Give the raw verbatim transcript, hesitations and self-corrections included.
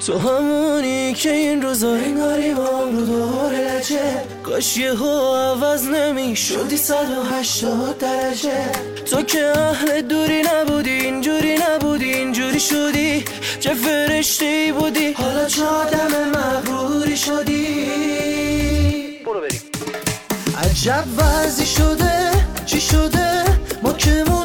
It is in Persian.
تو همونی که این روزا انگاری بام رو دور لجه، کاش یه ها عوض نمی شدی صد و هشتاد درجه. تو که اهل دوری نبودی، اینجوری نبودی، اینجوری شدی، چه فرشته‌ای بودی، حالا چه آدم مغروری شدی. برو بریم. عجب وضعی شده، چی شده، ما که